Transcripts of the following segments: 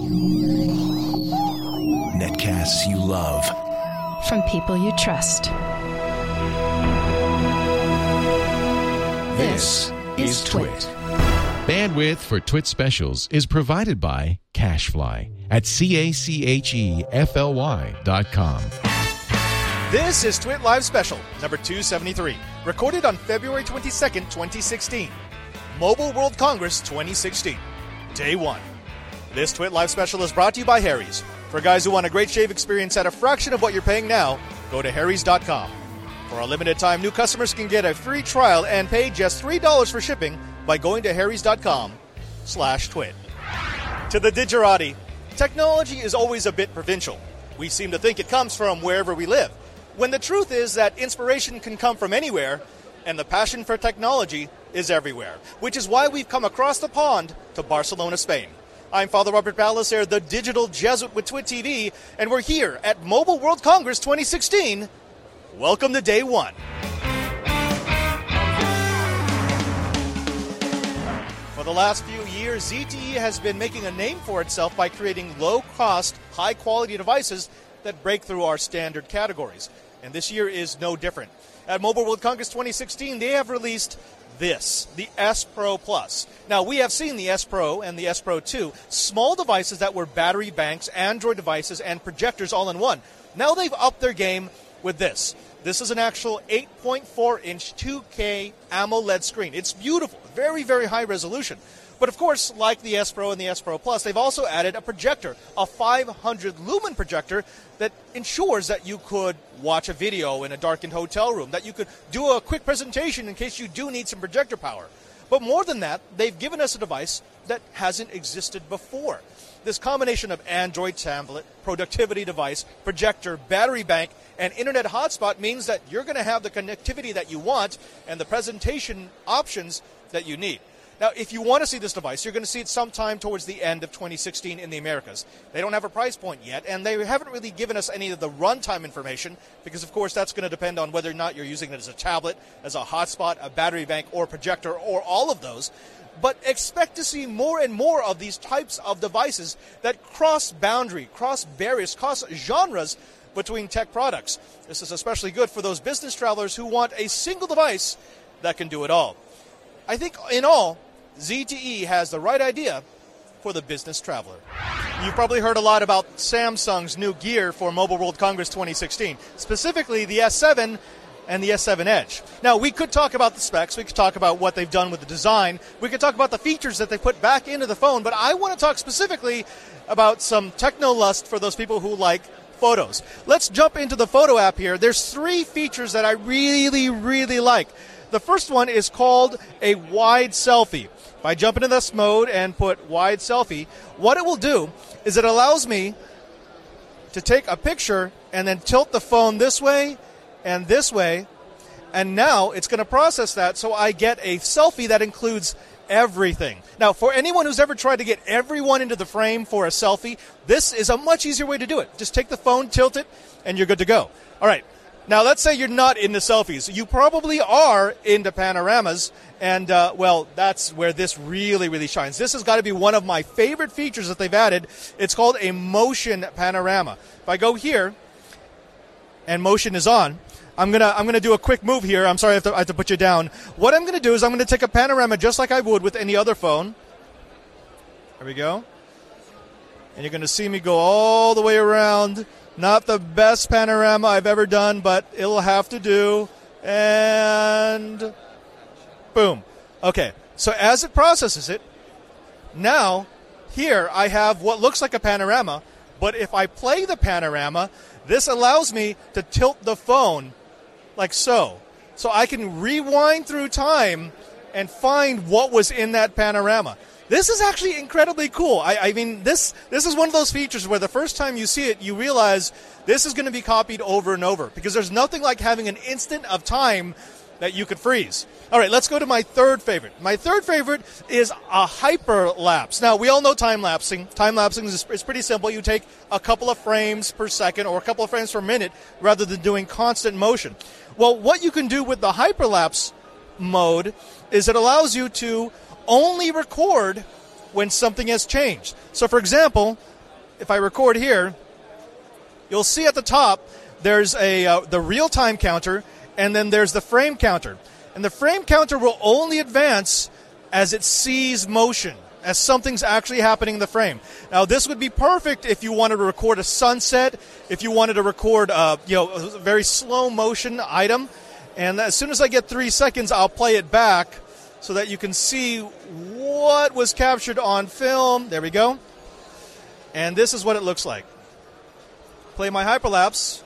Netcasts you love. From people you trust. This is Twit. Bandwidth for Twit specials is provided by CacheFly at CacheFly.com. This is Twit Live Special, number 273, recorded on February 22nd, 2016. Mobile World Congress 2016, Day 1. This Twit Live Special is brought to you by Harry's. For guys who want a great shave experience at a fraction of what you're paying now, go to Harry's.com. For a limited time, new customers can get a free trial and pay just $3 for shipping by going to Harry's.com/twit. To the Digerati, technology is always a bit provincial. We seem to think it comes from wherever we live, when the truth is that inspiration can come from anywhere, and the passion for technology is everywhere, which is why we've come across the pond to Barcelona, Spain. I'm Father Robert Balacer, the digital Jesuit with Twit TV, and we're here at Mobile World Congress 2016. Welcome to Day 1. For the last few years, ZTE has been making a name for itself by creating low-cost, high-quality devices that break through our standard categories. And this year is no different. At Mobile World Congress 2016, they have released this, the S Pro Plus. Now, we have seen the S Pro and the S Pro 2, small devices that were battery banks, Android devices, and projectors all in one. Now they've upped their game with this. This is an actual 8.4-inch 2K AMOLED screen. It's beautiful, very, very high resolution. But of course, like the S Pro and the S Pro Plus, they've also added a projector, a 500-lumen projector that ensures that you could watch a video in a darkened hotel room, that you could do a quick presentation in case you do need some projector power. But more than that, they've given us a device that hasn't existed before. This combination of Android tablet, productivity device, projector, battery bank, and internet hotspot means that you're going to have the connectivity that you want and the presentation options that you need. Now, if you want to see this device, you're going to see it sometime towards the end of 2016 in the Americas. They don't have a price point yet, and they haven't really given us any of the runtime information because, of course, that's going to depend on whether or not you're using it as a tablet, as a hotspot, a battery bank, or projector, or all of those. But expect to see more and more of these types of devices that cross boundary, cross barriers, cross genres between tech products. This is especially good for those business travelers who want a single device that can do it all. I think in all, ZTE has the right idea for the business traveler. You've probably heard a lot about Samsung's new gear for Mobile World Congress 2016, specifically the S7 and the S7 Edge. Now, we could talk about the specs, we could talk about what they've done with the design, we could talk about the features that they put back into the phone, but I want to talk specifically about some techno-lust for those people who like photos. Let's jump into the photo app here. There's 3 features that I really, really like. The first one is called a wide selfie. If I jump into this mode and put wide selfie, what it will do is it allows me to take a picture and then tilt the phone this way, and now it's going to process that so I get a selfie that includes everything. Now, for anyone who's ever tried to get everyone into the frame for a selfie, this is a much easier way to do it. Just take the phone, tilt it, and you're good to go. All right. Now, let's say you're not into selfies. You probably are into panoramas, and, that's where this really, really shines. This has got to be one of my favorite features that they've added. It's called a motion panorama. If I go here, and motion is on, I'm gonna do a quick move here. I'm sorry, I have to put you down. What I'm going to do is I'm going to take a panorama just like I would with any other phone. There we go. And you're going to see me go all the way around. Not the best panorama I've ever done, but it'll have to do. And boom. Okay, so as it processes it, now here I have what looks like a panorama, but if I play the panorama, this allows me to tilt the phone like so. So I can rewind through time and find what was in that panorama. This is actually incredibly cool. I mean, this is one of those features where the first time you see it, you realize this is going to be copied over and over because there's nothing like having an instant of time that you could freeze. All right, let's go to my third favorite. My third favorite is a hyperlapse. Now, we all know time-lapsing. Time-lapsing is pretty simple. You take a couple of frames per second or a couple of frames per minute rather than doing constant motion. Well, what you can do with the hyperlapse mode is it allows you to only record when something has changed. So, for example, if I record here, you'll see at the top there's the real-time counter, and then there's the frame counter. And the frame counter will only advance as it sees motion, as something's actually happening in the frame. Now, this would be perfect if you wanted to record a sunset, if you wanted to record a very slow motion item. And as soon as I get 3 seconds, I'll play it back so that you can see what was captured on film. There we go. And this is what it looks like. Play my hyperlapse.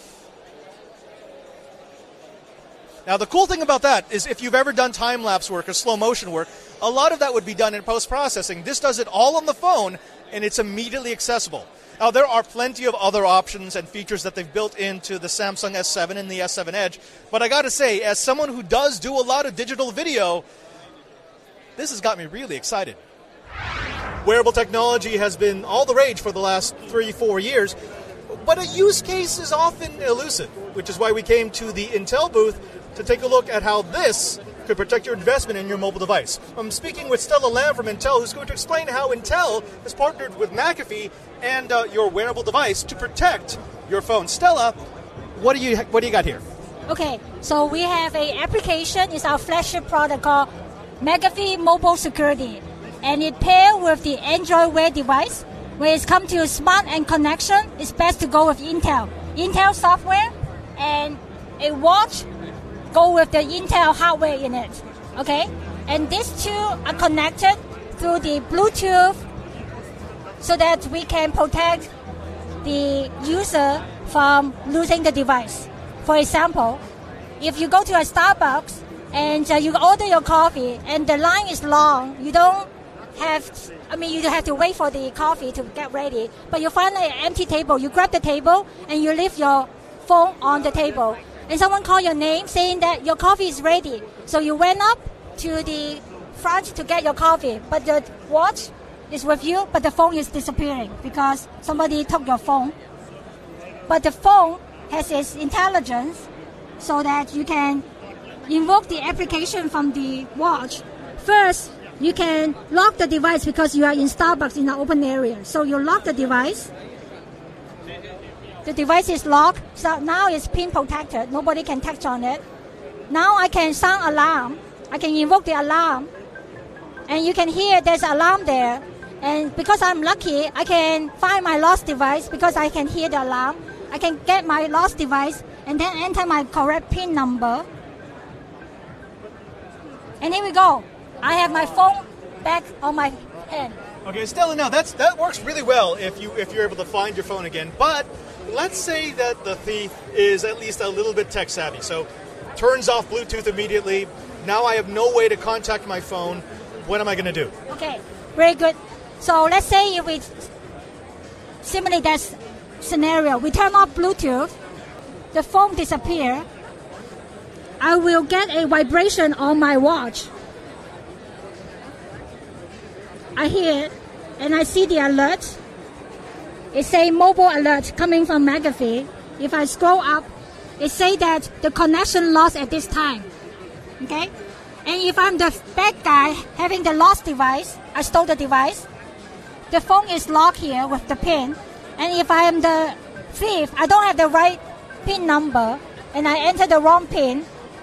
Now, the cool thing about that is if you've ever done time-lapse work or slow motion work, a lot of that would be done in post-processing. This does it all on the phone, and it's immediately accessible. Now, there are plenty of other options and features that they've built into the Samsung S7 and the S7 Edge, but I got to say, as someone who does do a lot of digital video, this has got me really excited. Wearable technology has been all the rage for the last 3-4 years, but a use case is often elusive, which is why we came to the Intel booth to take a look at how this could protect your investment in your mobile device. I'm speaking with Stella Lam from Intel, who's going to explain how Intel has partnered with McAfee and your wearable device to protect your phone. Stella, what do you got here? Okay, so we have an application. It's our flagship product called McAfee Mobile Security, and it pairs with the Android Wear device. When it comes to smart and connection, it's best to go with Intel software, and a watch go with the Intel hardware in it, okay? And these two are connected through the Bluetooth so that we can protect the user from losing the device. For example, if you go to a Starbucks and you order your coffee and the line is long, you have to wait for the coffee to get ready, but you find an empty table, you grab the table and you leave your phone on the table. And someone called your name saying that your coffee is ready. So you went up to the front to get your coffee, but the watch is with you, but the phone is disappearing because somebody took your phone. But the phone has its intelligence so that you can invoke the application from the watch. First, you can lock the device because you are in Starbucks in an open area. So you lock the device. The device is locked, so now it's pin protected. Nobody can touch on it. Now I can sound alarm. I can invoke the alarm. And you can hear there's an alarm there. And because I'm lucky, I can find my lost device because I can hear the alarm. I can get my lost device and then enter my correct pin number. And here we go. I have my phone back on my hand. Okay, Stella, now that works really well if you're able to find your phone again. But let's say that the thief is at least a little bit tech savvy, so turns off Bluetooth immediately. Now I have no way to contact my phone. What am I going to do? Okay, very good. So let's say if we simulate that scenario, we turn off Bluetooth, the phone disappears. I will get a vibration on my watch. I hear it, and I see the alert. It says mobile alert coming from McAfee. If I scroll up, it says that the connection lost at this time. Okay? And if I'm the bad guy having the lost device, I stole the device, the phone is locked here with the pin. And if I am the thief, I don't have the right pin number, and I enter the wrong pin.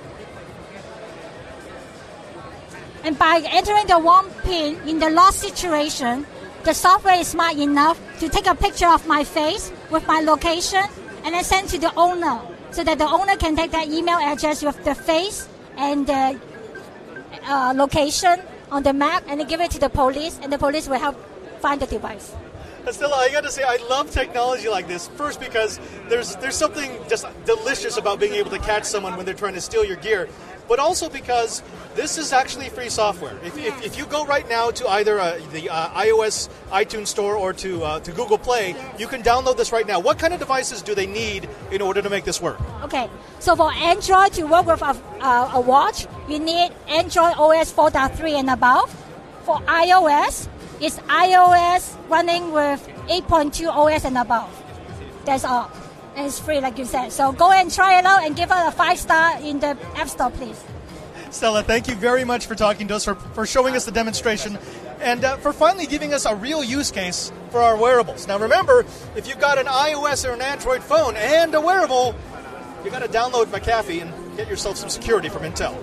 And by entering the wrong pin in the lost situation, the software is smart enough to take a picture of my face with my location and then send to the owner so that the owner can take that email address with the face and the location on the map and then give it to the police, and the police will help find the device. Stella, I got to say, I love technology like this. First, because there's something just delicious about being able to catch someone when they're trying to steal your gear, but also because this is actually free software. If you go right now to either the iOS iTunes Store or to Google Play, you can download this right now. What kind of devices do they need in order to make this work? Okay, so for Android to work with a watch, you need Android OS 4.3 and above. For iOS, it's iOS running with 8.2 OS and above. That's all. And it's free, like you said. So go and try it out and give it a 5-star in the App Store, please. Stella, thank you very much for talking to us, for showing us the demonstration. and for finally giving us a real use case for our wearables. Now remember, if you've got an iOS or an Android phone and a wearable, you got to download McAfee and get yourself some security from Intel.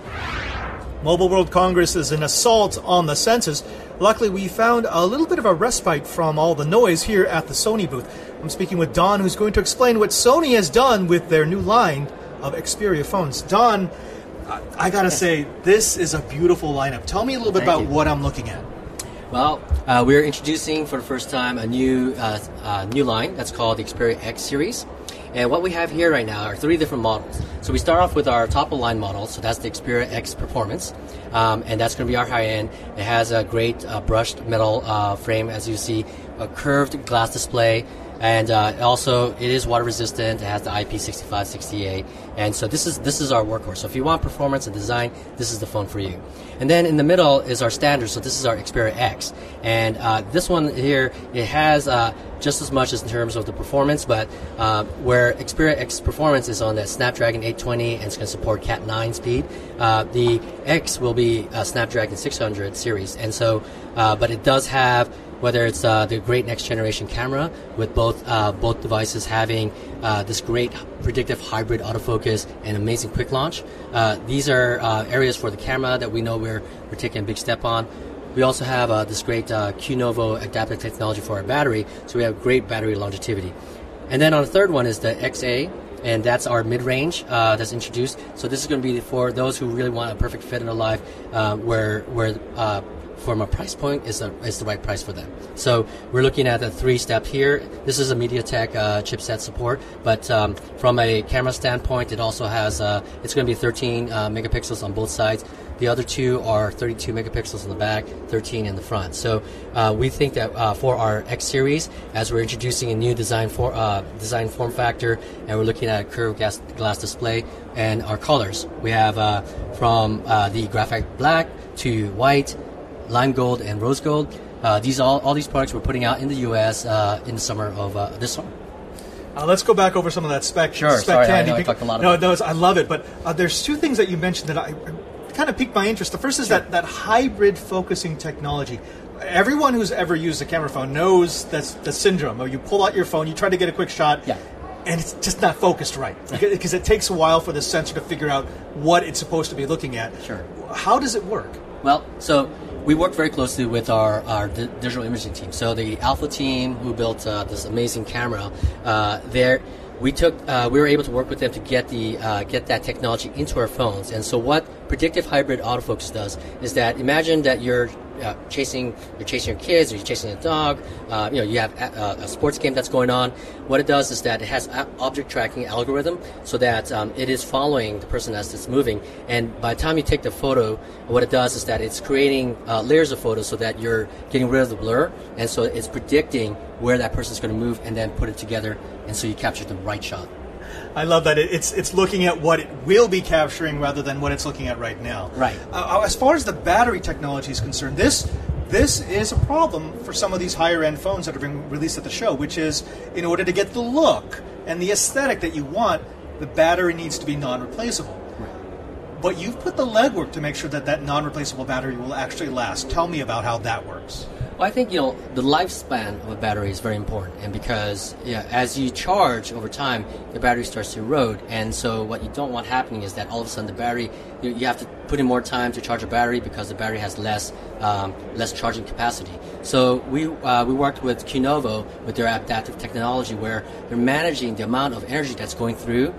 Mobile World Congress is an assault on the senses. Luckily, we found a little bit of a respite from all the noise here at the Sony booth. I'm speaking with Don, who's going to explain what Sony has done with their new line of Xperia phones. Don, I gotta say, this is a beautiful lineup. Tell me a little bit about what I'm looking at. Well, we're introducing for the first time a new line that's called the Xperia X series. And what we have here right now are 3 different models. So we start off with our top-of-line model, so that's the Xperia X Performance, and that's going to be our high-end. It has a great brushed metal frame, as you see, a curved glass display, and also it is water-resistant. It has the IP6568, and so this is our workhorse. So if you want performance and design, this is the phone for you. And then in the middle is our standard, so this is our Xperia X, and this one here, it has just as much as in terms of the performance, but where Xperia X Performance is on that Snapdragon 820 and it's going to support Cat 9 speed, the X will be a Snapdragon 600 series, and so but it does have, whether it's the great next generation camera with both devices having this great predictive hybrid autofocus and amazing quick launch. These are areas for the camera that we know we're taking a big step on. We also have this great QNovo adaptive technology for our battery, so we have great battery longevity. And then on the third one is the XA, and that's our mid-range that's introduced. So this is going to be for those who really want a perfect fit in their life, where from a price point is the right price for them. So we're looking at a 3-step here. This is a MediaTek chipset support, but from a camera standpoint, it also has it's going to be 13 megapixels on both sides. The other 2 are 32 megapixels in the back, 13 in the front. So we think that for our X series, as we're introducing a new design form factor, and we're looking at a curved glass display and our colors, we have from the graphite black to white, lime gold, and rose gold. All these products we're putting out in the U.S. In the summer of this summer. Let's go back over some of that spec. Sure. Spec sorry, I know I talked a lot about it. I love it. But there's 2 things that you mentioned that I kind of piqued my interest. The first is that hybrid focusing technology. Everyone who's ever used a camera phone knows that's the syndrome. You pull out your phone, you try to get a quick shot, and it's just not focused right. Because it takes a while for the sensor to figure out what it's supposed to be looking at. Sure. How does it work? Well, so we work very closely with our digital imaging team. So the Alpha team, who built this amazing camera, we were able to work with them to get that technology into our phones. And so what predictive hybrid autofocus does is that, imagine that you're chasing your kids, or you're chasing a dog, you have a sports game that's going on. What it does is that it has object tracking algorithm, so that it is following the person as it's moving. And by the time you take the photo, what it does is that it's creating layers of photos, so that you're getting rid of the blur, and so it's predicting where that person's going to move, and then put it together, and so you capture the right shot. I love that it's looking at what it will be capturing rather than what it's looking at right now. Right. As far as the battery technology is concerned, this is a problem for some of these higher end phones that are being released at the show, which is, in order to get the look and the aesthetic that you want, the battery needs to be non-replaceable. Right. But you've put the legwork to make sure that non-replaceable battery will actually last. Tell me about how that works. Well, I think, the lifespan of a battery is very important, and because as you charge over time, the battery starts to erode, and so what you don't want happening is that all of a sudden the battery, you have to put in more time to charge a battery because the battery has less charging capacity. So we worked with QNovo with their adaptive technology, where they're managing the amount of energy that's going through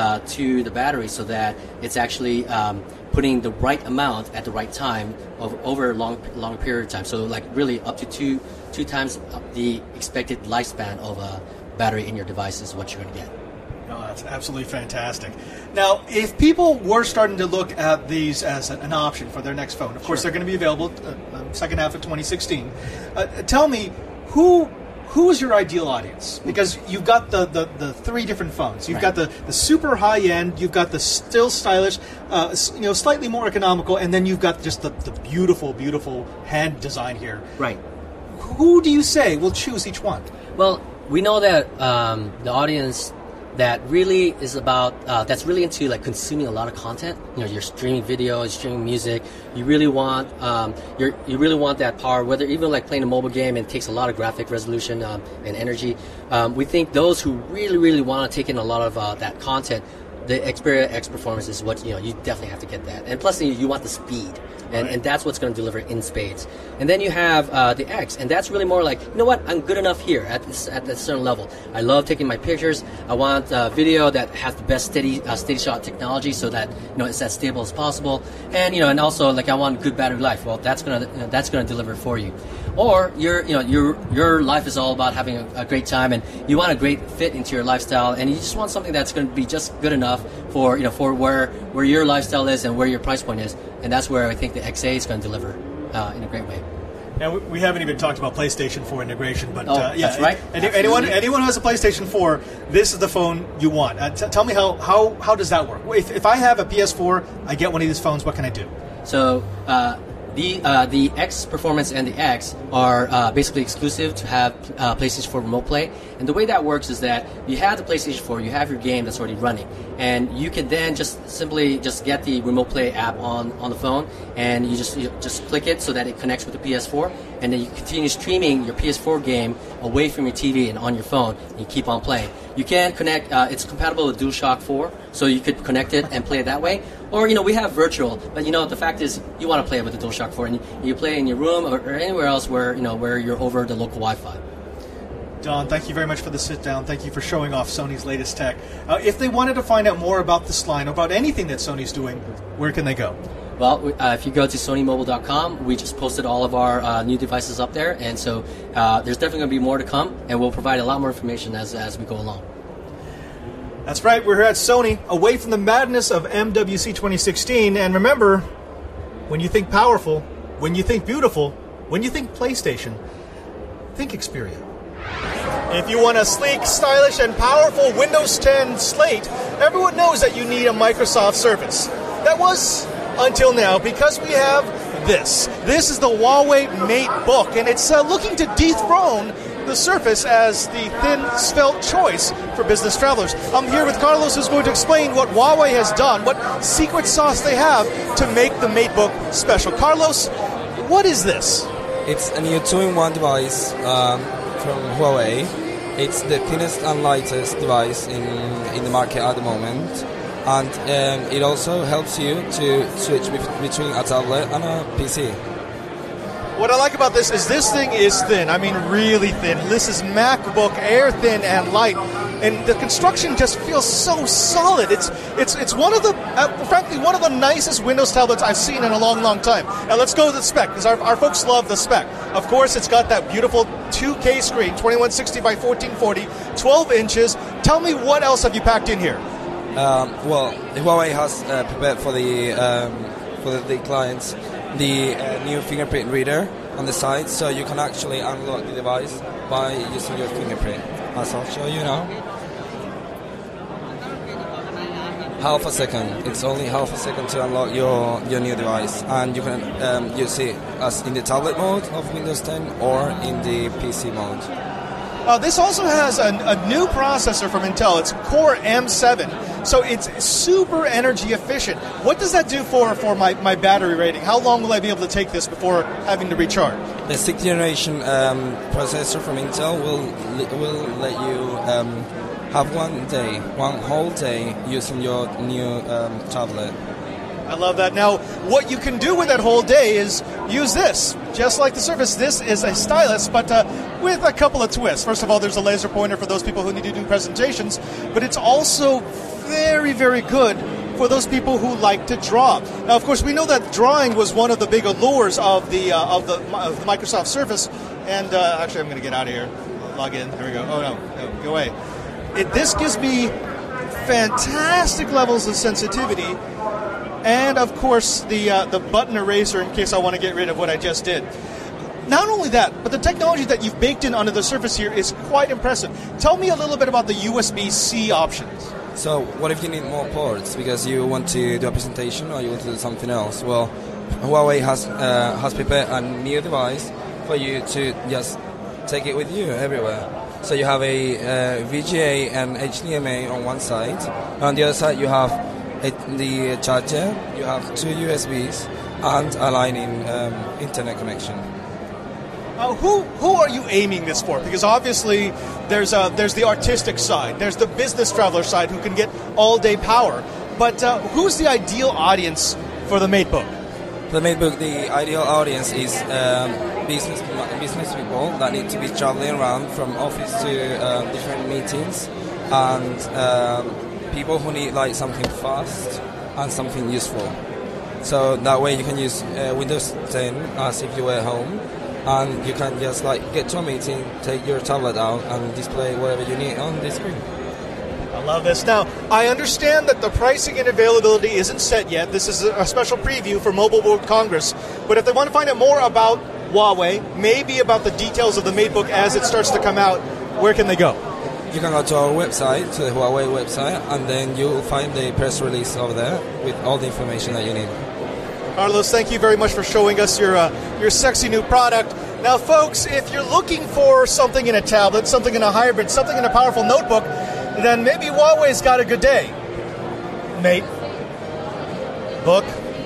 to the battery, so that it's actually putting the right amount at the right time over a long period of time. So like really up to two times the expected lifespan of a battery in your device is what you're going to get. Oh, that's absolutely fantastic. Now, if people were starting to look at these as an option for their next phone, of course they're going to be available second half of 2016. Tell me, who is your ideal audience? Because you've got the 3 different phones. You've got the super high end. You've got the still stylish, slightly more economical, and then you've got just the beautiful, beautiful hand design here. Right. Who do you say will choose each one? Well, we know that the audience, that really is about that's really into like consuming a lot of content. You know, you're streaming video, you're streaming music. You really want you really want that power. Whether even like playing a mobile game, and it takes a lot of graphic resolution and energy. We think those who really want to take in a lot of that content, the Xperia X performance is what you definitely have to get that. And plus, you want the speed. And that's what's going to deliver in spades. And then you have the X, and that's really more like, you know what, I'm good enough here at this certain level. I love taking my pictures. I want video that has the best steady shot technology, so that it's as stable as possible. And and also like I want good battery life. Well, that's gonna deliver for you. Or your life is all about having a great time, and you want a great fit into your lifestyle, and you just want something that's going to be just good enough for for where your lifestyle is and where your price point is. And that's where I think the XA is going to deliver in a great way. Now, we haven't even talked about PlayStation 4 integration, but that's right. Anyone who has a PlayStation 4, this is the phone you want. Tell me how does that work? If I have a PS4, I get one of these phones, what can I do? So the X Performance and the X are basically exclusive to have PlayStation 4 Remote Play. And the way that works is that you have the PlayStation 4, you have your game that's already running, and you can then simply get the Remote Play app on the phone, and you just click it so that it connects with the PS4, and then you continue streaming your PS4 game away from your TV and on your phone, and you keep on playing. You can connect, it's compatible with DualShock 4, so you could connect it and play it that way. Or, we have virtual, but, the fact is you want to play it with the DualShock 4, and you play it in your room or anywhere else where you're over the local Wi-Fi. Don, thank you very much for the sit-down. Thank you for showing off Sony's latest tech. If they wanted to find out more about this line, about anything that Sony's doing, where can they go? Well, if you go to sonymobile.com, we just posted all of our new devices up there, and so there's definitely going to be more to come, and we'll provide a lot more information as we go along. That's right, we're here at Sony, away from the madness of MWC 2016, and remember, when you think powerful, when you think beautiful, when you think PlayStation, think Xperia. If you want a sleek, stylish, and powerful Windows 10 slate, everyone knows that you need a Microsoft Surface. That was until now, because we have this. This is the Huawei MateBook, and it's looking to dethrone the Surface as the thin, svelte choice for business travelers. I'm here with Carlos, who's going to explain what Huawei has done, what secret sauce they have to make the MateBook special. Carlos, what is this? It's a new 2-in-1 device from Huawei. It's the thinnest and lightest device in the market at the moment, and it also helps you to switch between a tablet and a PC. What I like about this is this thing is thin. I mean, really thin. This is MacBook Air thin and light, and the construction just feels so solid. It's one of the frankly one of the nicest Windows tablets I've seen in a long time. Now let's go to the spec, because our folks love the spec. Of course, it's got that beautiful 2K screen, 2160 by 1440, 12 inches. Tell me, what else have you packed in here? Well, Huawei has prepared for the clients the new fingerprint reader on the side, so you can actually unlock the device by using your fingerprint. As I'll show you now. Half a second. It's only half a second to unlock your new device, and you can use it as in the tablet mode of Windows 10 or in the PC mode. This also has a new processor from Intel. It's Core M7, so it's super energy efficient. What does that do for my battery rating? How long will I be able to take this before having to recharge? The 6th generation processor from Intel will let you have one whole day using your new tablet. I love that. Now, what you can do with that whole day is use this. Just like the Surface, this is a stylus, but with a couple of twists. First of all, there's a laser pointer for those people who need to do presentations, but it's also very, very good for those people who like to draw. Now, of course, we know that drawing was one of the big allures of the Microsoft Surface, and actually, I'm going to get out of here. Log in. There we go. Oh, no, go away. This gives me fantastic levels of sensitivity. And, of course, the button eraser in case I want to get rid of what I just did. Not only that, but the technology that you've baked in under the Surface here is quite impressive. Tell me a little bit about the USB-C options. So, what if you need more ports because you want to do a presentation or you want to do something else? Well, Huawei has prepared a new device for you to just take it with you everywhere. So you have a VGA and HDMI on one side. On the other side, you have the charger. You have 2 USBs and a Lightning internet connection. Who are you aiming this for? Because obviously there's the artistic side, there's the business traveler side who can get all-day power. But who's the ideal audience for the MateBook? For the MateBook, the ideal audience is business people that need to be traveling around from office to different meetings, and people who need like something fast and something useful. So that way you can use Windows 10 as if you were at home, and you can just like get to a meeting, take your tablet out, and display whatever you need on the screen. I love this. Now, I understand that the pricing and availability isn't set yet. This is a special preview for Mobile World Congress. But if they want to find out more about Huawei, maybe about the details of the MateBook as it starts to come out, where can they go? You can go to our website, to the Huawei website, and then you'll find the press release over there with all the information that you need. Carlos, thank you very much for showing us your sexy new product. Now, folks, if you're looking for something in a tablet, something in a hybrid, something in a powerful notebook, then maybe Huawei's got a good day. Mate. Book.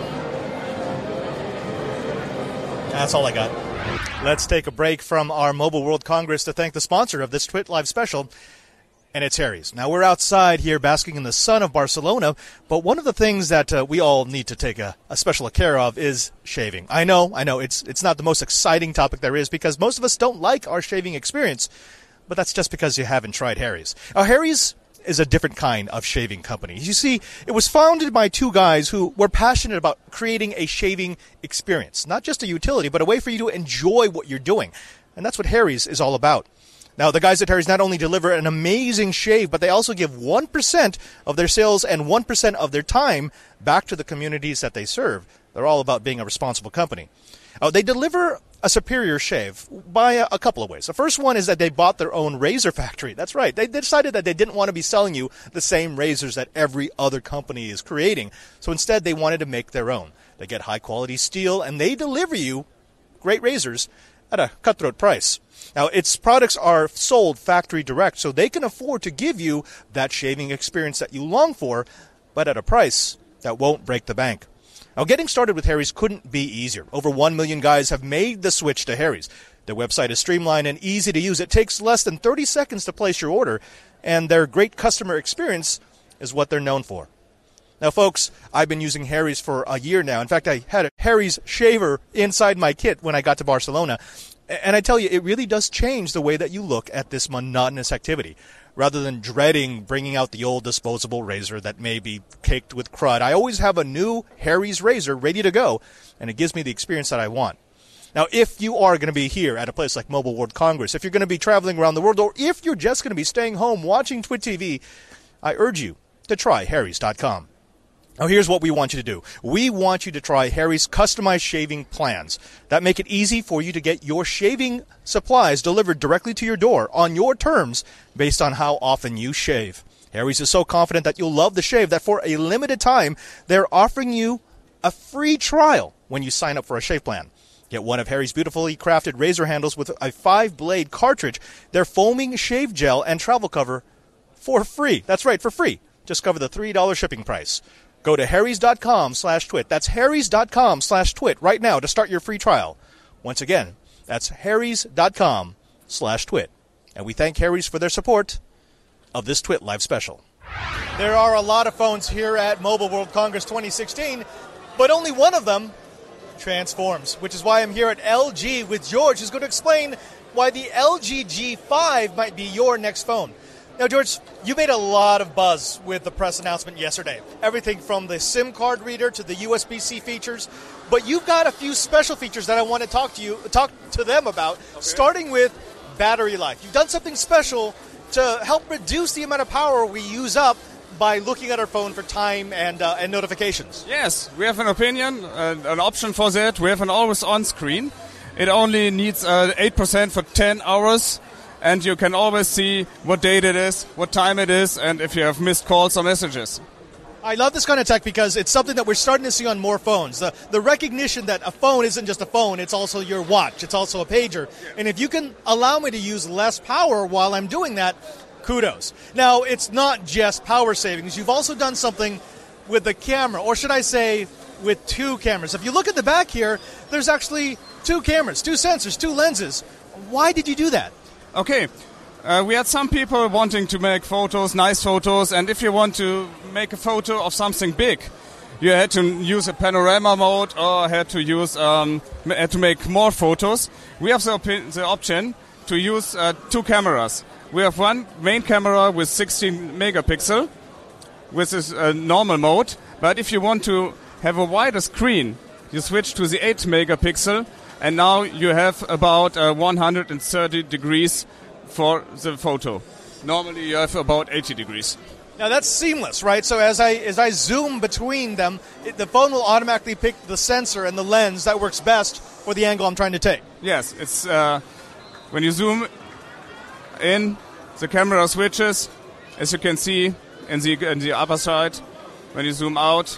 That's all I got. Let's take a break from our Mobile World Congress to thank the sponsor of this Twit Live special, and it's Harry's. Now, we're outside here basking in the sun of Barcelona, but one of the things that we all need to take a special care of is shaving. I know, it's not the most exciting topic there is because most of us don't like our shaving experience, but that's just because you haven't tried Harry's. Now, Harry's is a different kind of shaving company. You see, it was founded by 2 guys who were passionate about creating a shaving experience. Not just a utility, but a way for you to enjoy what you're doing. And that's what Harry's is all about. Now, the guys at Harry's not only deliver an amazing shave, but they also give 1% of their sales and 1% of their time back to the communities that they serve. They're all about being a responsible company. They deliver a superior shave by a couple of ways. The first one is that they bought their own razor factory. That's right. They decided that they didn't want to be selling you the same razors that every other company is creating. So instead, they wanted to make their own. They get high-quality steel, and they deliver you great razors at a cutthroat price. Now, its products are sold factory direct, so they can afford to give you that shaving experience that you long for, but at a price that won't break the bank. Now, getting started with Harry's couldn't be easier. Over 1 million guys have made the switch to Harry's. Their website is streamlined and easy to use. It takes less than 30 seconds to place your order, and their great customer experience is what they're known for. Now, folks, I've been using Harry's for a year now. In fact, I had a Harry's shaver inside my kit when I got to Barcelona. And I tell you, it really does change the way that you look at this monotonous activity. Rather than dreading bringing out the old disposable razor that may be caked with crud, I always have a new Harry's razor ready to go, and it gives me the experience that I want. Now, if you are going to be here at a place like Mobile World Congress, if you're going to be traveling around the world, or if you're just going to be staying home watching Twit TV, I urge you to try Harrys.com. Now, here's what we want you to do. We want you to try Harry's customized shaving plans that make it easy for you to get your shaving supplies delivered directly to your door on your terms based on how often you shave. Harry's is so confident that you'll love the shave that for a limited time, they're offering you a free trial when you sign up for a shave plan. Get one of Harry's beautifully crafted razor handles with a 5-blade cartridge, their foaming shave gel, and travel cover for free. That's right, for free. Just cover the $3 shipping price. Go to harrys.com/twit. That's harrys.com/twit right now to start your free trial. Once again, that's harrys.com/twit. And we thank Harry's for their support of this Twit Live special. There are a lot of phones here at Mobile World Congress 2016, but only one of them transforms, which is why I'm here at LG with George, who's going to explain why the LG G5 might be your next phone. Now, George, you made a lot of buzz with the press announcement yesterday. Everything from the SIM card reader to the USB-C features. But you've got a few special features that I want to talk to them about, starting with battery life. You've done something special to help reduce the amount of power we use up by looking at our phone for time and notifications. Yes, we have an opinion, an option for that. We have an always-on screen. It only needs 8% for 10 hours. And you can always see what date it is, what time it is, and if you have missed calls or messages. I love this kind of tech because it's something that we're starting to see on more phones. The recognition that a phone isn't just a phone, it's also your watch, it's also a pager. And if you can allow me to use less power while I'm doing that, kudos. Now, it's not just power savings. You've also done something with the camera, or should I say with two cameras. If you look at the back here, there's actually two cameras, two sensors, two lenses. Why did you do that? Okay. We had some people wanting to make photos, nice photos, and if you want to make a photo of something big, you had to use a panorama mode or had to use had to make more photos. We have the option to use two cameras. We have one main camera with 16 megapixel, which is a normal mode. But if you want to have a wider screen, you switch to the 8 megapixel, and now you have about 130 degrees for the photo. Normally you have about 80 degrees. Now that's seamless, right? So as I zoom between them, the phone will automatically pick the sensor and the lens that works best for the angle I'm trying to take. Yes, it's when you zoom in, the camera switches, as you can see in the upper side. When you zoom out,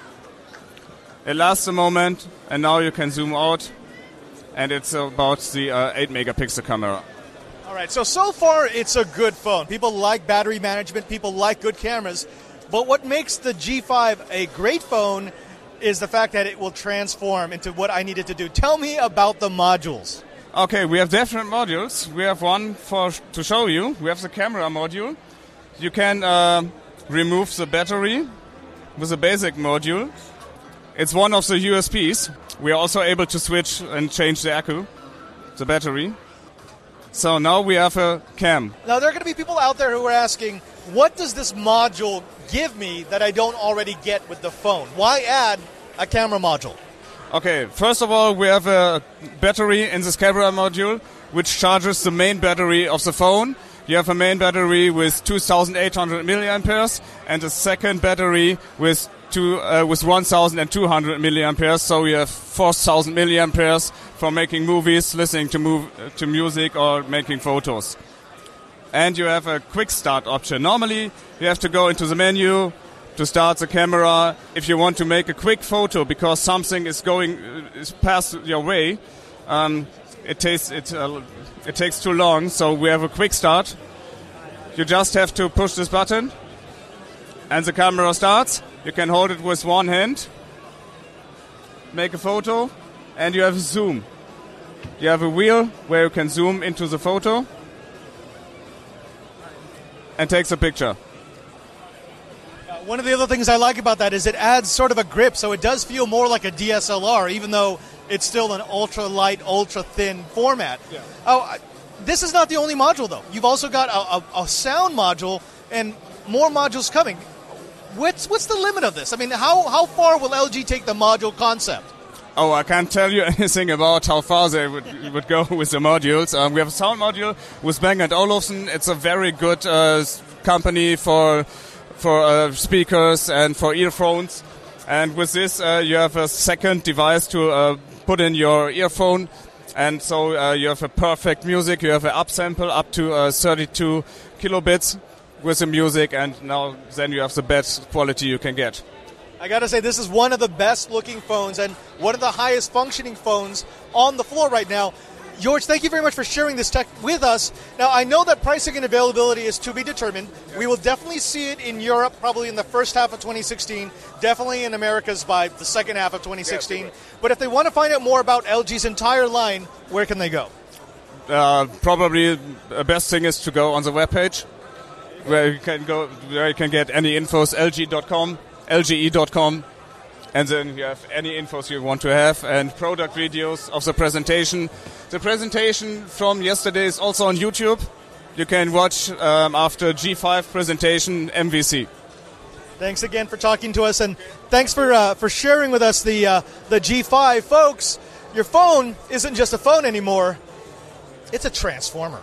it lasts a moment, and now you can zoom out, and it's about the 8 megapixel camera. All right, so far it's a good phone. People like battery management, people like good cameras, but what makes the G5 a great phone is the fact that it will transform into what I needed to do. Tell me about the modules. Okay, we have different modules. We have one to show you. We have the camera module. You can remove the battery with a basic module. It's one of the USPs. We are also able to switch and change the accu, the battery. So now we have a cam. Now there are going to be people out there who are asking, what does this module give me that I don't already get with the phone? Why add a camera module? Okay, first of all, we have a battery in this camera module which charges the main battery of the phone. You have a main battery with 2,800 milliamperes and a second battery with 1,200 milliamperes. So you have 4,000 milliamperes for making movies, listening to music, or making photos. And you have a quick start option. Normally, you have to go into the menu to start the camera if you want to make a quick photo because something is past your way. It takes too long, so we have a quick start. You just have to push this button, and the camera starts. You can hold it with one hand, make a photo, and you have a zoom. You have a wheel where you can zoom into the photo and takes a picture. One of the other things I like about that is it adds sort of a grip, so it does feel more like a DSLR, even though it's still an ultra-light, ultra-thin format. Yeah. Oh, this is not the only module, though. You've also got a sound module and more modules coming. What's the limit of this? I mean, how far will LG take the module concept? Oh, I can't tell you anything about how far they would go with the modules. We have a sound module with Bang & Olufsen. It's a very good company for speakers and for earphones. And with this, you have a second device to put in your earphone. And so you have a perfect music. You have an upsample up to 32 kilobits with the music, and then you have the best quality you can get. I got to say, this is one of the best looking phones and one of the highest functioning phones on the floor right now. George, thank you very much for sharing this tech with us. Now, I know that pricing and availability is to be determined. We will definitely see it in Europe probably in the first half of 2016, definitely in Americas by the second half of 2016. But if they want to find out more about LG's entire line, where can they go? Probably the best thing is to go on the webpage where you can get any infos, lg.com, lge.com. And then you have any infos you want to have and product videos of the presentation. The presentation from yesterday is also on YouTube. You can watch after G5 presentation MVC. Thanks again for talking to us, and thanks for sharing with us the G5. Folks, your phone isn't just a phone anymore. It's a transformer.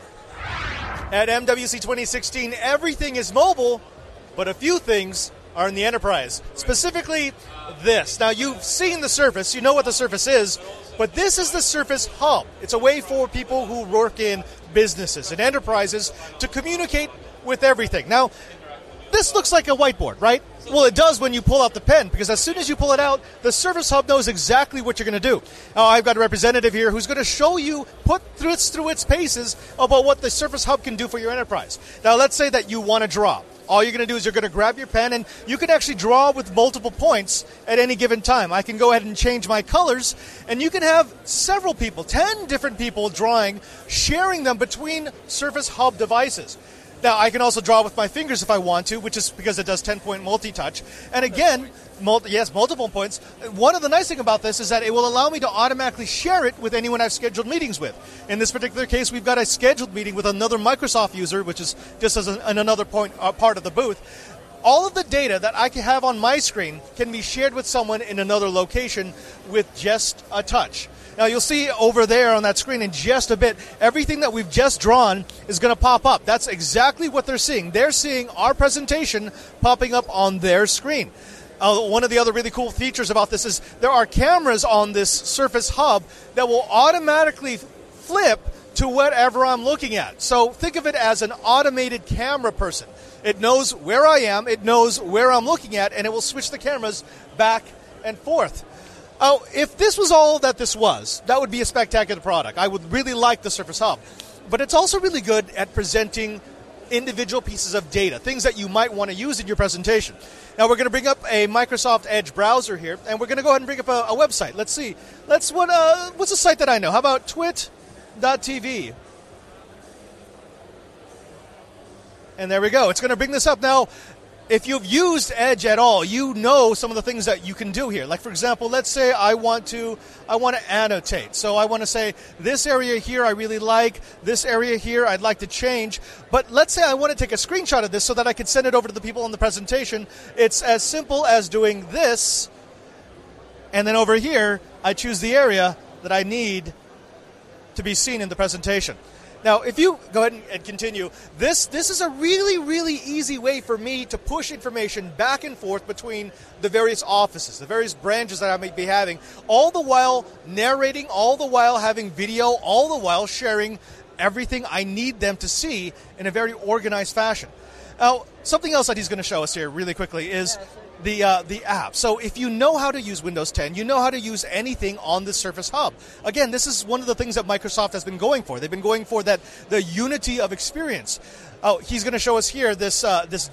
At MWC 2016, everything is mobile, but a few things are in the enterprise. Specifically, this. Now, you've seen the Surface. You know what the Surface is. But this is the Surface Hub. It's a way for people who work in businesses and enterprises to communicate with everything. Now, this looks like a whiteboard, right? Well, it does when you pull out the pen, because as soon as you pull it out, the Surface Hub knows exactly what you're going to do. Now, I've got a representative here who's going to show you, put through its paces, about what the Surface Hub can do for your enterprise. Now, let's say that you want to draw. All you're going to do is you're going to grab your pen, and you can actually draw with multiple points at any given time. I can go ahead and change my colors, and you can have several people, 10 different people drawing, sharing them between Surface Hub devices. Now, I can also draw with my fingers if I want to, which is because it does 10-point multi-touch. And again, multiple points. One of the nice things about this is that it will allow me to automatically share it with anyone I've scheduled meetings with. In this particular case, we've got a scheduled meeting with another Microsoft user, which is just as another part of the booth. All of the data that I can have on my screen can be shared with someone in another location with just a touch. Now, you'll see over there on that screen in just a bit, everything that we've just drawn is going to pop up. That's exactly what they're seeing. They're seeing our presentation popping up on their screen. One of the other really cool features about this is there are cameras on this Surface Hub that will automatically flip to whatever I'm looking at. So think of it as an automated camera person. It knows where I am, it knows where I'm looking at, and it will switch the cameras back and forth. Oh, if this was all that this was, that would be a spectacular product. I would really like the Surface Hub. But it's also really good at presenting individual pieces of data, things that you might want to use in your presentation. Now, we're going to bring up a Microsoft Edge browser here, and we're going to go ahead and bring up a website. Let's see. What's a site that I know? How about twit.tv? And there we go. It's going to bring this up. Now, if you've used Edge at all, you know some of the things that you can do here. Like, for example, let's say I want to annotate. So I want to say, this area here I really like, this area here I'd like to change. But let's say I want to take a screenshot of this so that I can send it over to the people in the presentation. It's as simple as doing this, and then over here, I choose the area that I need to be seen in the presentation. Now, if you go ahead and continue, this is a really, really easy way for me to push information back and forth between the various offices, the various branches that I may be having, all the while narrating, all the while having video, all the while sharing everything I need them to see in a very organized fashion. Now, something else that he's going to show us here really quickly is the app. So if you know how to use Windows 10, you know how to use anything on the Surface Hub. Again, this is one of the things that Microsoft has been going for. They've been going for the unity of experience. Oh, he's going to show us here this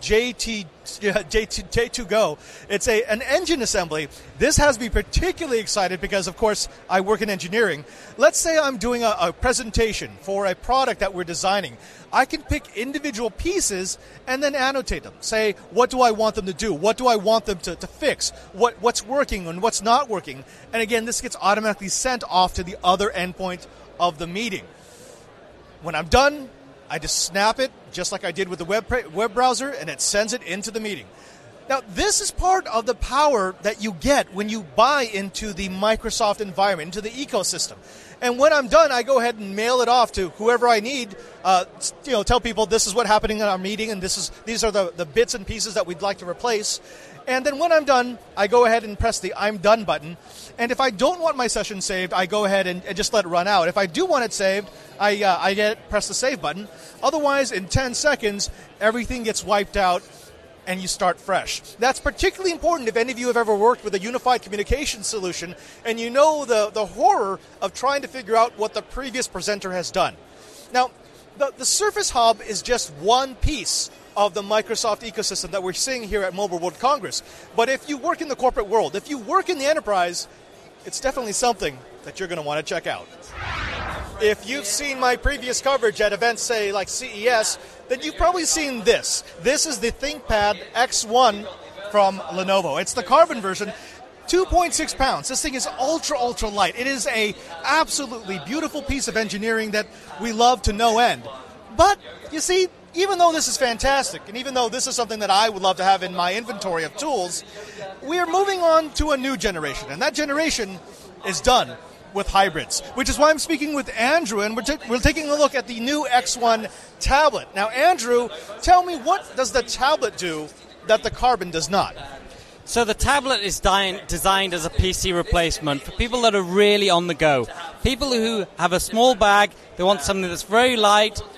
J2Go. It's an engine assembly. This has me particularly excited because, of course, I work in engineering. Let's say I'm doing a presentation for a product that we're designing. I can pick individual pieces and then annotate them. Say, what do I want them to do? What do I want them to fix? What's working and what's not working? And again, this gets automatically sent off to the other endpoint of the meeting. When I'm done, I just snap it, just like I did with the web browser, and it sends it into the meeting. Now, this is part of the power that you get when you buy into the Microsoft environment, into the ecosystem. And when I'm done, I go ahead and mail it off to whoever I need. Tell people this is what's happening in our meeting, and these are the bits and pieces that we'd like to replace. And then when I'm done, I go ahead and press the I'm done button. And if I don't want my session saved, I go ahead and just let it run out. If I do want it saved, I press the save button. Otherwise, in 10 seconds, everything gets wiped out and you start fresh. That's particularly important if any of you have ever worked with a unified communication solution and you know the horror of trying to figure out what the previous presenter has done. Now, the Surface Hub is just one piece of the Microsoft ecosystem that we're seeing here at Mobile World Congress. But if you work in the corporate world, if you work in the enterprise, it's definitely something that you're going to want to check out. If you've seen my previous coverage at events, say, like CES, then you've probably seen this. This is the ThinkPad X1 from Lenovo. It's the carbon version, 2.6 pounds. This thing is ultra, ultra light. It is a absolutely beautiful piece of engineering that we love to no end. But, you see, even though this is fantastic, and even though this is something that I would love to have in my inventory of tools, we are moving on to a new generation, and that generation is done with hybrids, which is why I'm speaking with Andrew, and we're taking a look at the new X1 tablet. Now, Andrew, tell me, what does the tablet do that the Carbon does not? So the tablet is designed as a PC replacement for people that are really on the go. People who have a small bag, they want something that's very light,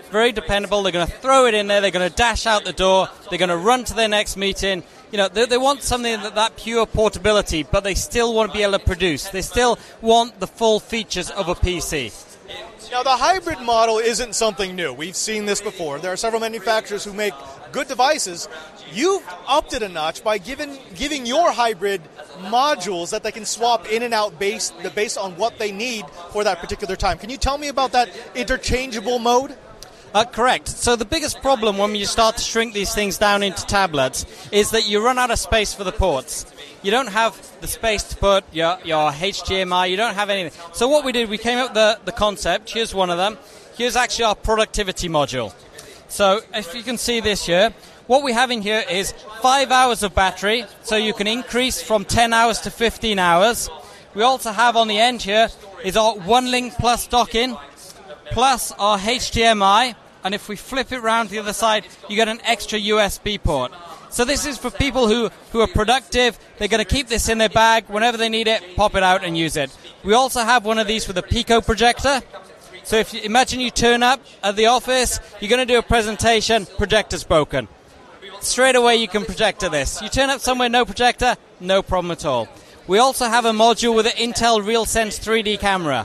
very dependable. They're going to throw it in there. They're going to dash out the door. They're going to run to their next meeting. You know, they want something that pure portability, but they still want to be able to produce. They still want the full features of a PC. Now, the hybrid model isn't something new. We've seen this before. There are several manufacturers who make good devices. You've upped it a notch by giving your hybrid modules that they can swap in and out based on what they need for that particular time. Can you tell me about that interchangeable mode? Correct. So the biggest problem when you start to shrink these things down into tablets is that you run out of space for the ports. You don't have the space to put your HDMI. You don't have anything. So what we did, we came up with the concept. Here's one of them. Here's actually our productivity module. So if you can see this here, what we have in here is 5 hours of battery. So you can increase from 10 hours to 15 hours. We also have on the end here is our OneLink Plus dock-in, plus our HDMI, and if we flip it around to the other side, you get an extra USB port. So this is for people who are productive. They're going to keep this in their bag. Whenever they need it, pop it out and use it. We also have one of these with a Pico projector. So if you imagine you turn up at the office, you're going to do a presentation, projector's broken. Straight away you can projector this. You turn up somewhere, no projector, no problem at all. We also have a module with an Intel RealSense 3D camera.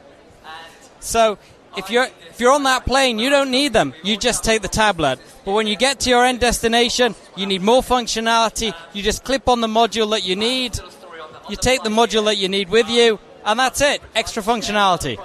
So if you're on that plane, you don't need them. You just take the tablet. But when you get to your end destination, you need more functionality. You just clip on the module that you need. You take the module that you need with you, and that's it. Extra functionality.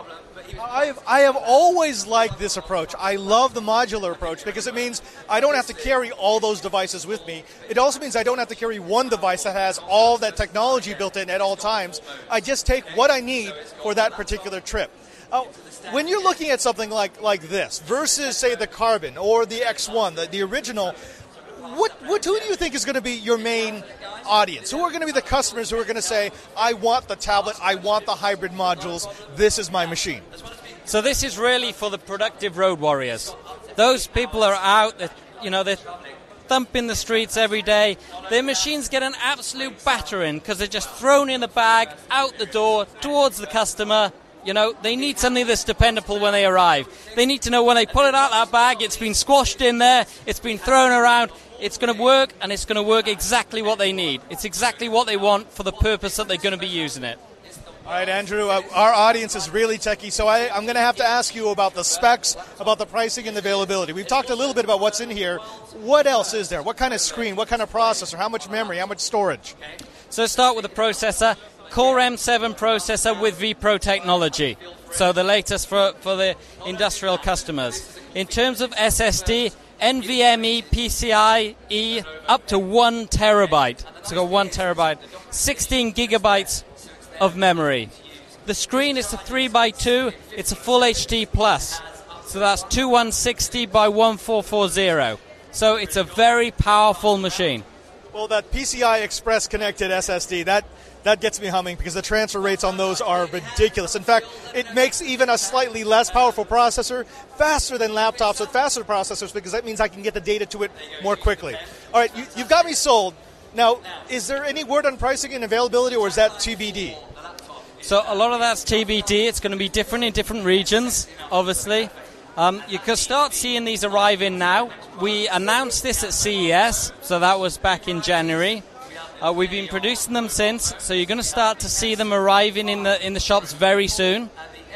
I have always liked this approach. I love the modular approach because it means I don't have to carry all those devices with me. It also means I don't have to carry one device that has all that technology built in at all times. I just take what I need for that particular trip. When you're looking at something like this versus, say, the Carbon or the X1, the original, who do you think is going to be your main audience? Who are going to be the customers who are going to say, I want the tablet, I want the hybrid modules, this is my machine? So this is really for the productive road warriors. Those people are out, they're thumping the streets every day. Their machines get an absolute battering because they're just thrown in the bag, out the door, towards the customer. You know, they need something that's dependable when they arrive. They need to know when they pull it out of that bag, it's been squashed in there, it's been thrown around, it's going to work, and it's going to work exactly what they need. It's exactly what they want for the purpose that they're going to be using it. All right, Andrew, our audience is really techie, so I'm going to have to ask you about the specs, about the pricing and the availability. We've talked a little bit about what's in here. What else is there? What kind of screen? What kind of processor? How much memory? How much storage? So start with the processor. Core M7 processor with vPro technology. So the latest for the industrial customers. In terms of SSD, NVMe PCIe up to 1 terabyte. So got 1 terabyte. 16 gigabytes of memory. The screen is a 3x2. It's a full HD plus. So that's 2160 by 1440. So it's a very powerful machine. Well, that PCI Express connected SSD, that gets me humming because the transfer rates on those are ridiculous. In fact, it makes even a slightly less powerful processor faster than laptops with faster processors because that means I can get the data to it more quickly. All right, you've got me sold. Now, is there any word on pricing and availability, or is that TBD? So a lot of that's TBD. It's going to be different in different regions, obviously. You can start seeing these arriving now. We announced this at CES, so that was back in January. We've been producing them since, so you're going to start to see them arriving in the shops very soon.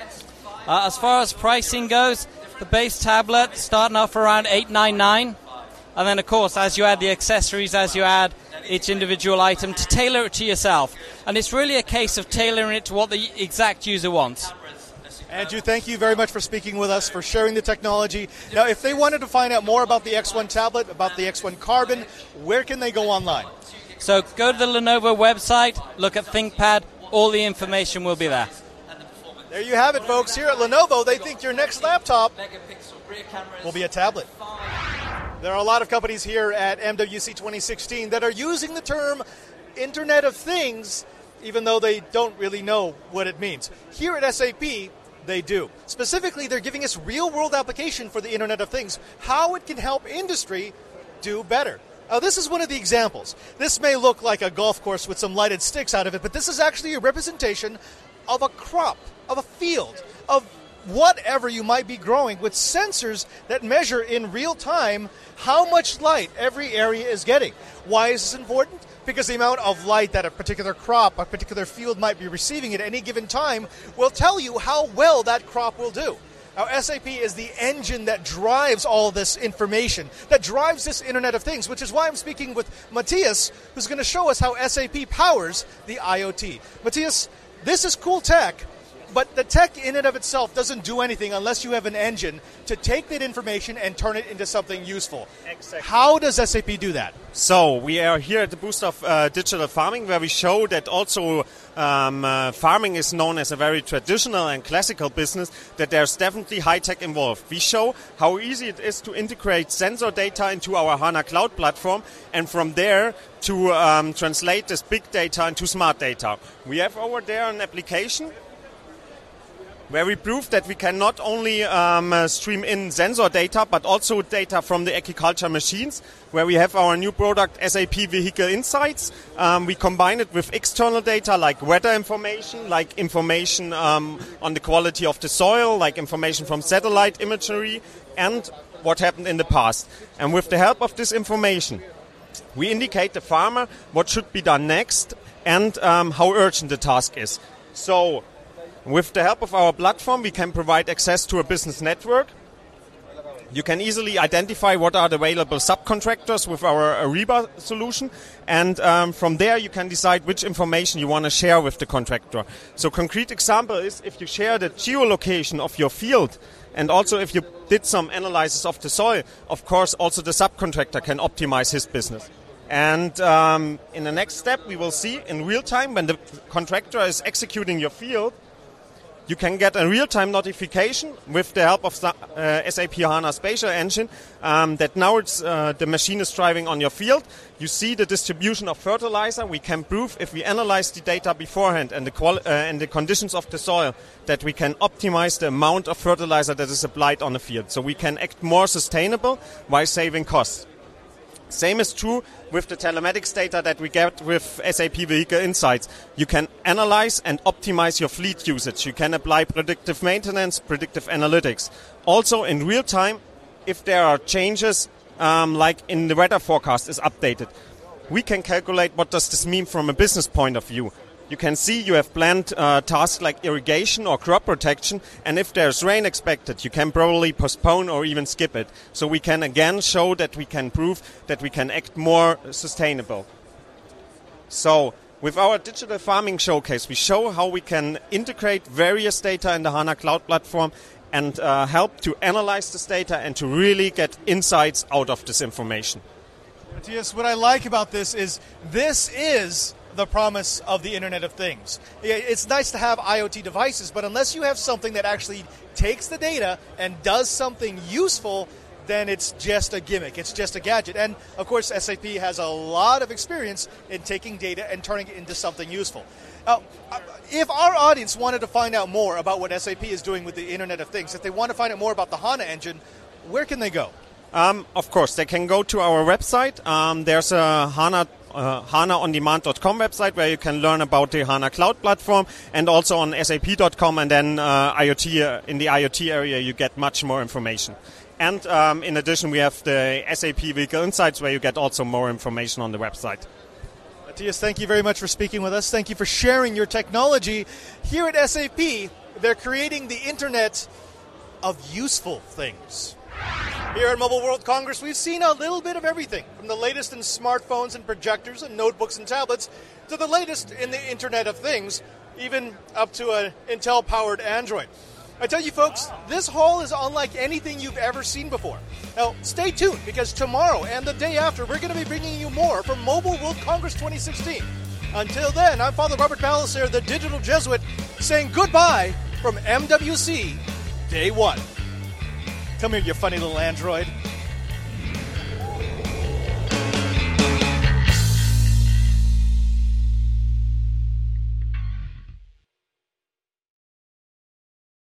As far as pricing goes, the base tablet starting off around $899, and then of course as you add the accessories, as you add each individual item to tailor it to yourself. And it's really a case of tailoring it to what the exact user wants. Andrew, thank you very much for speaking with us, for sharing the technology. Now, if they wanted to find out more about the X1 tablet, about the X1 Carbon, where can they go online? So go to the Lenovo website, look at ThinkPad, all the information will be there. There you have it, folks. Here at Lenovo, they think your next laptop will be a tablet. There are a lot of companies here at MWC 2016 that are using the term Internet of Things, even though they don't really know what it means. Here at SAP, they do. Specifically, they're giving us real-world application for the Internet of Things, how it can help industry do better. Now, this is one of the examples. This may look like a golf course with some lighted sticks out of it, but this is actually a representation of a crop, of a field, of whatever you might be growing with sensors that measure in real time how much light every area is getting. Why is this important? Because the amount of light that a particular crop, a particular field might be receiving at any given time will tell you how well that crop will do. Now, SAP is the engine that drives all this information, that drives this Internet of Things, which is why I'm speaking with Matthias, who's going to show us how SAP powers the IoT. Matthias, this is cool tech, but the tech in and of itself doesn't do anything unless you have an engine to take that information and turn it into something useful. Exactly. How does SAP do that? So we are here at the booth of Digital Farming, where we show that also farming is known as a very traditional and classical business, that there's definitely high-tech involved. We show how easy it is to integrate sensor data into our HANA Cloud platform, and from there to translate this big data into smart data. We have over there an application where we prove that we can not only stream in sensor data, but also data from the agriculture machines, where we have our new product, SAP Vehicle Insights. We combine it with external data like weather information, like information on the quality of the soil, like information from satellite imagery, and what happened in the past. And with the help of this information, we indicate the farmer what should be done next and how urgent the task is. So, with the help of our platform, we can provide access to a business network. You can easily identify what are the available subcontractors with our Ariba solution, and from there you can decide which information you want to share with the contractor. So concrete example is if you share the geolocation of your field, and also if you did some analysis of the soil, of course also the subcontractor can optimize his business. And in the next step we will see in real time when the contractor is executing your field, you can get a real-time notification with the help of SAP HANA Spatial Engine that now the machine is driving on your field. You see the distribution of fertilizer. We can prove if we analyze the data beforehand and the conditions of the soil that we can optimize the amount of fertilizer that is applied on the field. So we can act more sustainable while saving costs. Same is true with the telematics data that we get with SAP Vehicle Insights. You can analyze and optimize your fleet usage. You can apply predictive maintenance, predictive analytics. Also in real time, if there are changes, like in the weather forecast is updated, we can calculate what does this mean from a business point of view. You can see you have planned tasks like irrigation or crop protection, and if there's rain expected, you can probably postpone or even skip it. So we can again show that we can prove that we can act more sustainable. So with our digital farming showcase, we show how we can integrate various data in the HANA Cloud platform and help to analyze this data and to really get insights out of this information. Matthias, what I like about this is the promise of the Internet of Things. It's nice to have IoT devices, but unless you have something that actually takes the data and does something useful, then it's just a gimmick. It's just a gadget. And, of course, SAP has a lot of experience in taking data and turning it into something useful. Now, if our audience wanted to find out more about what SAP is doing with the Internet of Things, if they want to find out more about the HANA engine, where can they go? Of course, they can go to our website. There's a HANAondemand.com website where you can learn about the HANA Cloud platform, and also on SAP.com, and then in the IoT area you get much more information. And in addition, we have the SAP Vehicle Insights where you get also more information on the website. Matthias, thank you very much for speaking with us. Thank you for sharing your technology. Here at SAP, they're creating the Internet of useful things. Here at Mobile World Congress, we've seen a little bit of everything, from the latest in smartphones and projectors and notebooks and tablets to the latest in the Internet of Things, even up to an Intel-powered Android. I tell you folks, this hall is unlike anything you've ever seen before. Now, stay tuned, because tomorrow and the day after, we're going to be bringing you more from Mobile World Congress 2016. Until then, I'm Father Robert Palliser, the Digital Jesuit, saying goodbye from MWC Day 1. Come here, you funny little android.